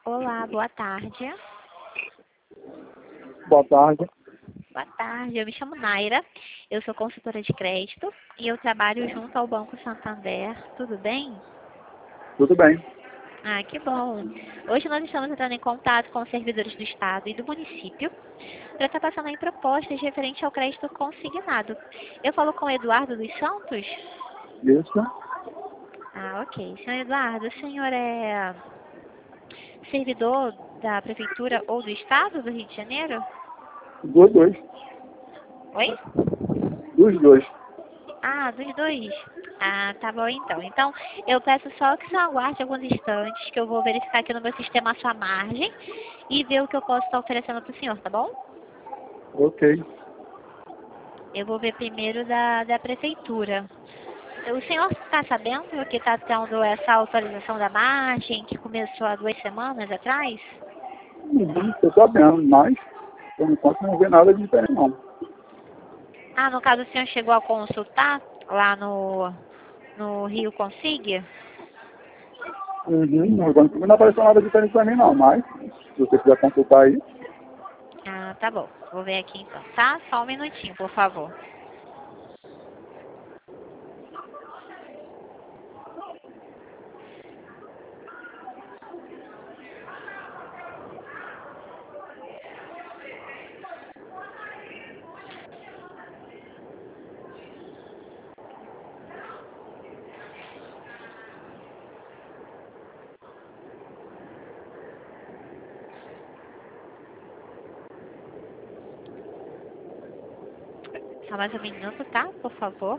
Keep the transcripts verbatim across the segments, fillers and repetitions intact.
Olá, boa tarde. Boa tarde. Boa tarde, eu me chamo Naira, eu sou consultora de crédito e eu trabalho junto ao Banco Santander. Tudo bem? Tudo bem. Ah, que bom. Hoje nós estamos entrando em contato com os servidores do Estado e do município para estar passando aí propostas referente ao crédito consignado. Eu falo com o Eduardo dos Santos? Isso. Ah, ok. Senhor Eduardo, o senhor é servidor da Prefeitura ou do Estado do Rio de Janeiro? Dos dois. Oi? Dos dois. Ah, dos dois. Ah, tá bom então. Então, eu peço só que você aguarde alguns instantes, que eu vou verificar aqui no meu sistema a sua margem e ver o que eu posso estar oferecendo para o senhor, tá bom? Ok. Eu vou ver primeiro da, da prefeitura. O senhor está sabendo que está tendo essa autorização da margem, que começou há duas semanas atrás? Uhum, estou sabendo, mas por enquanto não vê nada de diferente não. Ah, no caso o senhor chegou a consultar lá no, no Rio Consig? Uhum, no Banco não apareceu nada diferente para mim não, mas se você quiser consultar aí. Ah, tá bom. Vou ver aqui então, tá? Só um minutinho, por favor. Só mais um minuto, tá? Por favor.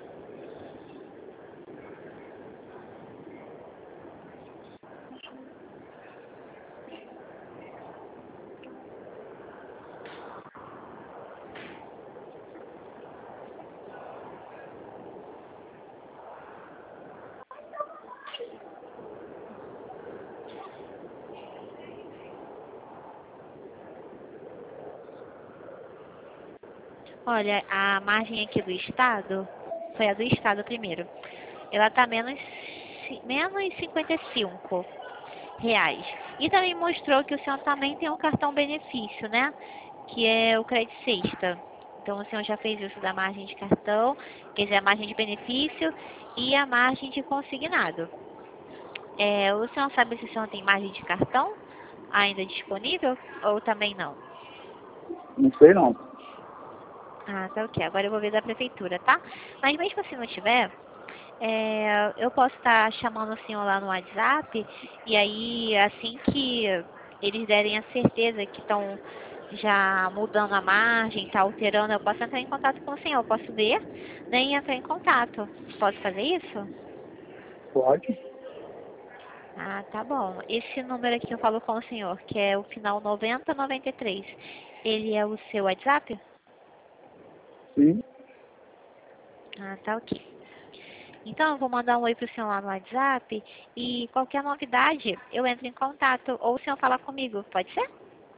Olha, a margem aqui do Estado, foi a do Estado primeiro. Ela tá menos, ci- menos cinquenta e cinco reais. E também mostrou que o senhor também tem um cartão benefício, né? Que é o Crédito Sexta. Então o senhor já fez isso da margem de cartão, quer dizer, a margem de benefício e a margem de consignado. É, o senhor sabe se o senhor tem margem de cartão ainda disponível ou também não? Não sei não. Ah, tá ok. Agora eu vou ver da prefeitura, tá? Mas mesmo se não tiver, é, eu posso estar chamando o senhor lá no WhatsApp e aí assim que eles derem a certeza que estão já mudando a margem, tá alterando, eu posso entrar em contato com o senhor. Eu posso ver, né, e entrar em contato. Posso fazer isso? Pode? Ah, tá bom. Esse número aqui que eu falo com o senhor, que é o final noventa noventa e três, ele é o seu WhatsApp? Sim. Ah, tá ok. Então, eu vou mandar um oi pro senhor lá no WhatsApp e qualquer novidade eu entro em contato ou o senhor fala comigo, pode ser?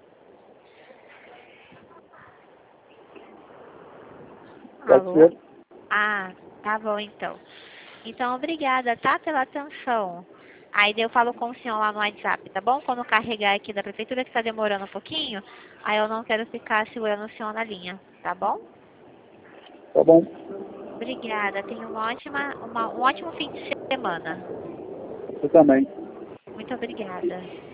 Pode Alô? ser. Ah, tá bom então. Então, obrigada, tá, pela atenção. Aí daí eu falo com o senhor lá no WhatsApp, tá bom? Quando eu carregar aqui da prefeitura, que tá demorando um pouquinho, aí eu não quero ficar segurando o senhor na linha, tá bom? Tá bom. Obrigada, tenha uma ótima, uma, um ótimo fim de semana. Você também. Muito obrigada.